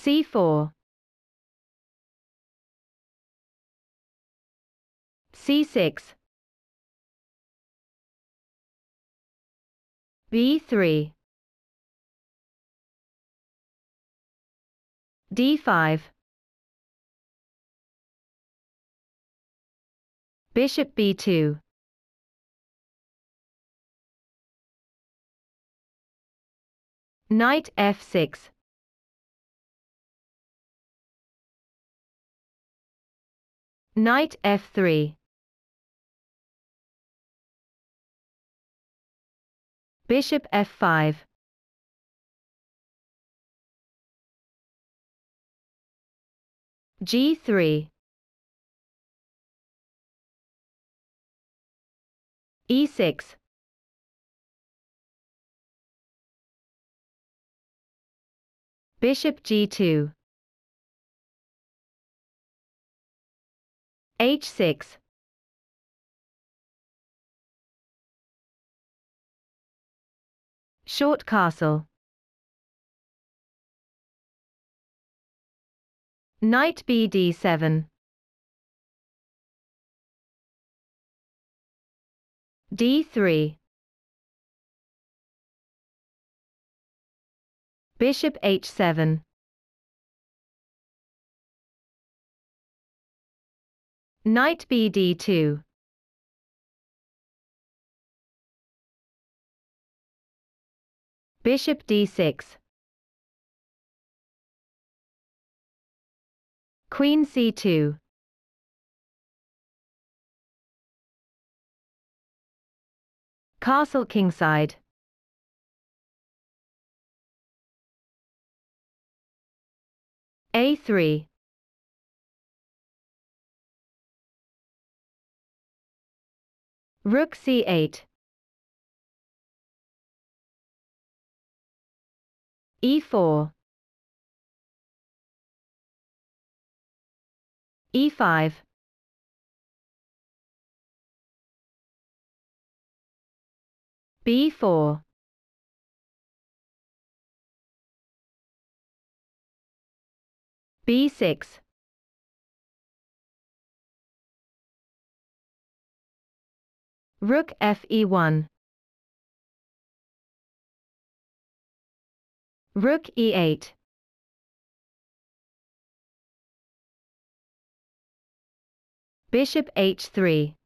c4, c6, b3, d5, bishop b2, knight f6, knight f3, bishop f5, g3, e6, bishop g2, h6, short castle, knight bd7, d3, bishop h7, knight bd2, bishop d6, queen c2, castle kingside, a3, rook c8, e4, e5, b4, b6, rook fe1, rook e8, bishop h3,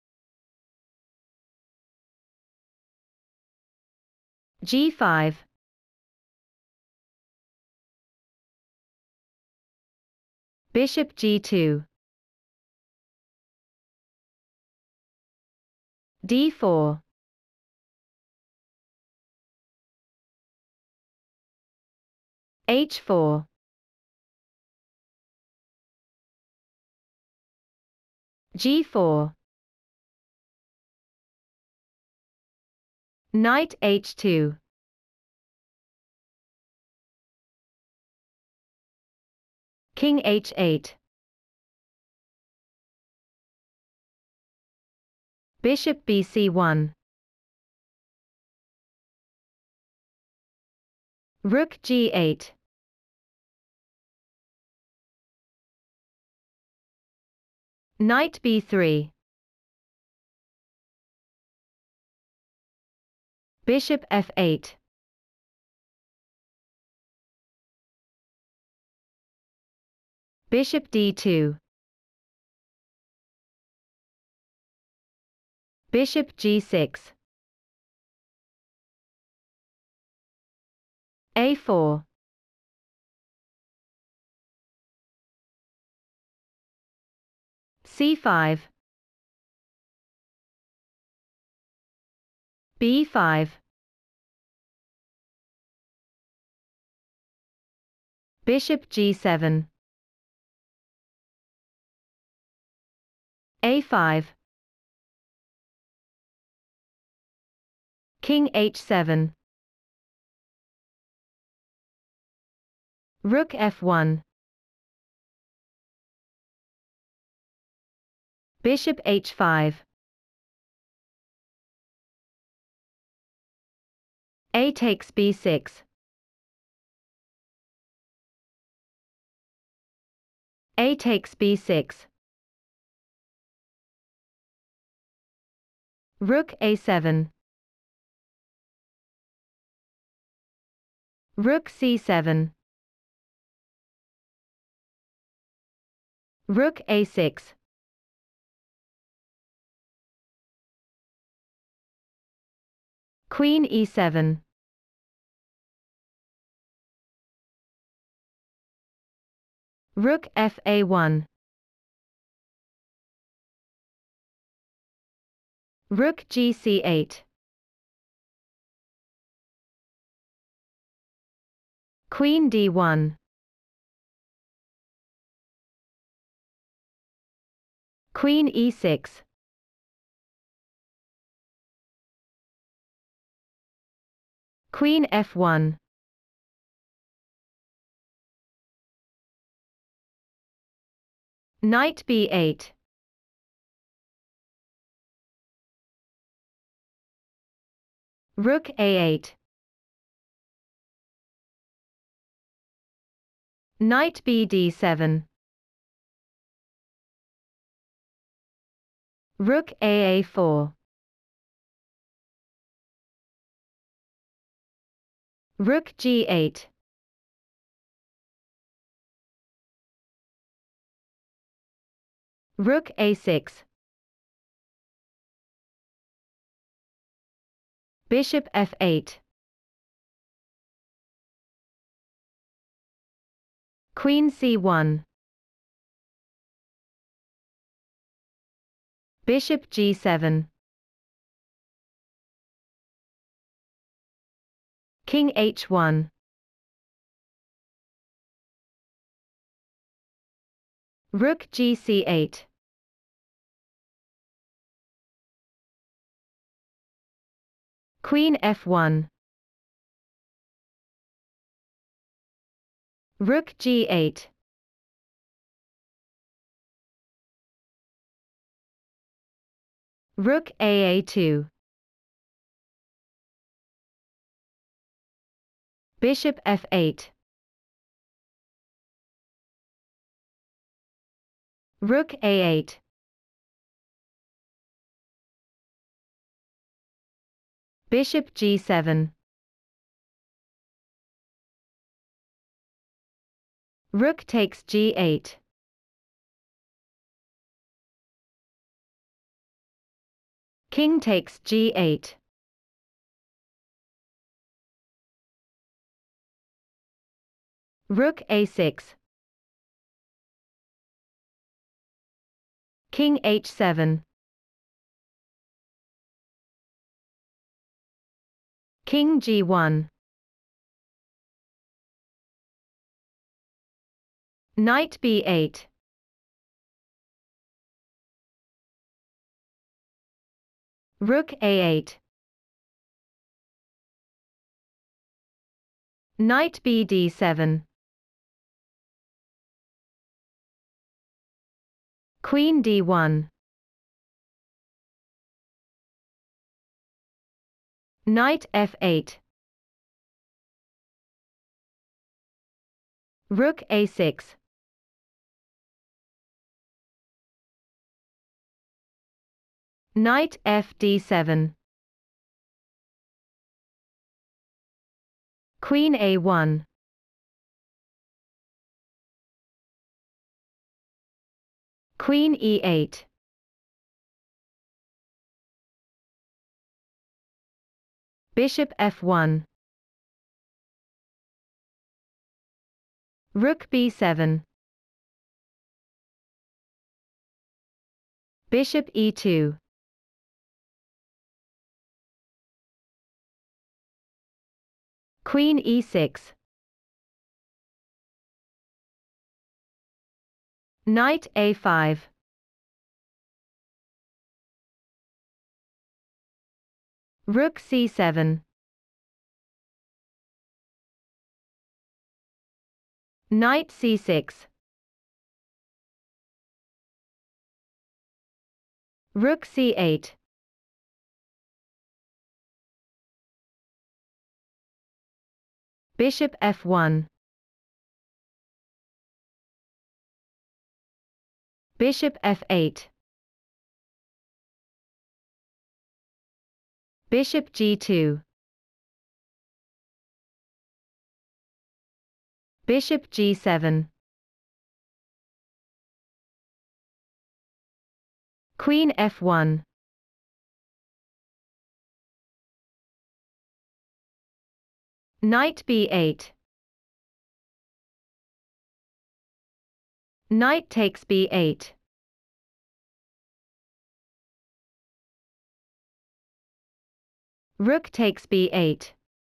g5, bishop g2, d4, h4, g4, knight h2, king h8, bishop bc1, rook g8, knight b3, bishop f8, bishop d2, bishop g6, a4, c5, b5, bishop g7, a5, king h7, rook f1, bishop h5, a takes b6, A takes b6. Rook a7. Rook c7. Rook a6. Queen e7. Rook fa1. Rook gc8. Queen d1. Queen e6. Queen f1. Knight b8. Rook a8. Knight bd7. Rook aa4. Rook g8. Rook a6. Bishop f8. Queen c1. Bishop g7. King h1. Rook gc8. Queen f1. Rook g8. Rook aa2. Bishop f8. Rook a8. Bishop g7. Rook takes g8. King takes g8. Rook a6. King h7. King g1. Knight b8. Rook a8. Knight bd7. Queen d1. Knight f8. Rook a6. Knight fd7. Queen a1. Queen e8. Bishop f1. Rook b7. Bishop e2. Queen e6. Knight a5. Rook c7. Knight c6. Rook c8. Bishop f1. Bishop f8. Bishop g2. Bishop g7. Queen f1. Knight b8. Knight takes b8. Rook takes b8.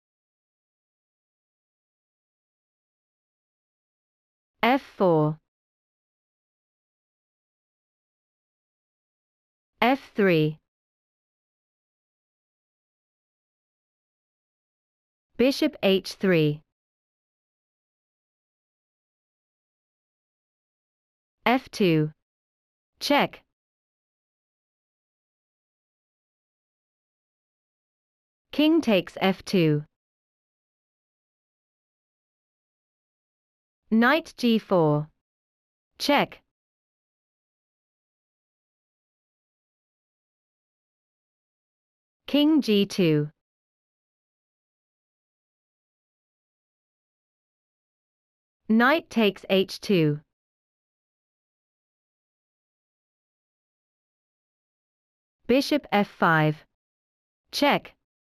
f4. f3. Bishop h3. f2. Check. King takes f2. Knight g4. Check. King g2. Knight takes h2. Bishop f5. Check.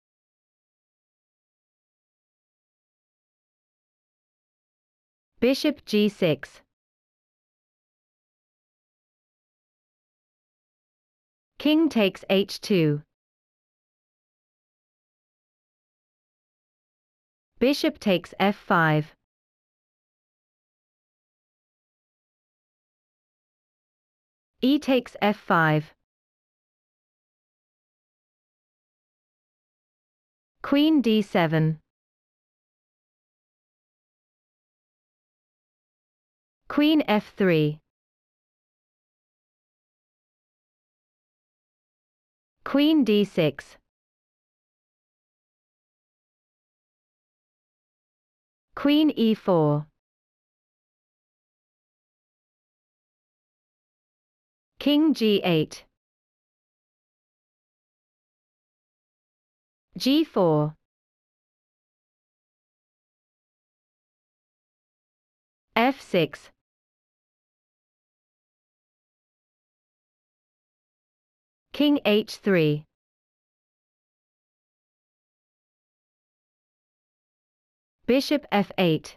Bishop g6. King takes h2. Bishop takes f5. E takes f5. Queen d7. Queen f3. Queen d6. Queen e4. King g8. g4. f6. King h3. Bishop f8.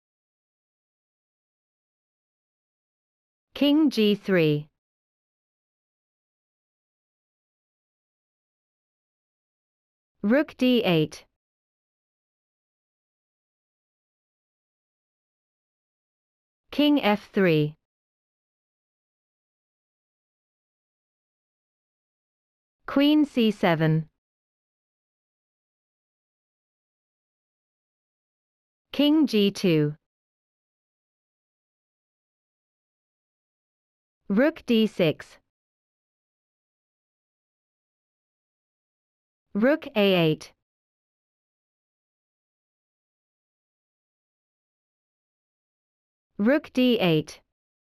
King g3. Rook d8. King f3. Queen c7. King g2. Rook d6. Rook a8. Rook d8.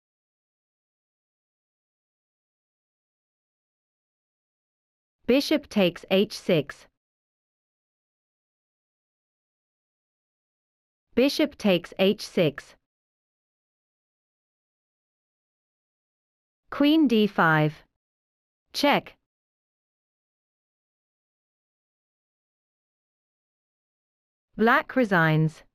Bishop takes h6. Bishop takes h6. Queen d5. Check. Black resigns.